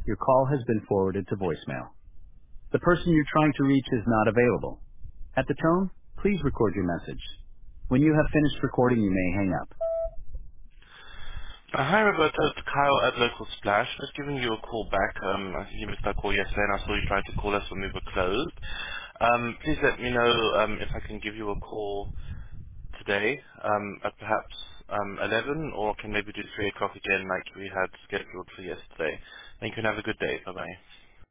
Your call has been forwarded to voicemail. The person you're trying to reach is not available. At the tone, please record your message. When you have finished recording, you may hang up. Hi, Roberto. It's Kyle at Local Splash. Just giving you a call back. I think you missed our call yesterday, and I saw you tried to call us when we were closed. Please let me know if I can give you a call today at perhaps 11, or can maybe do 3 o'clock again like we had scheduled for yesterday. Thank you and have a good day. Bye-bye.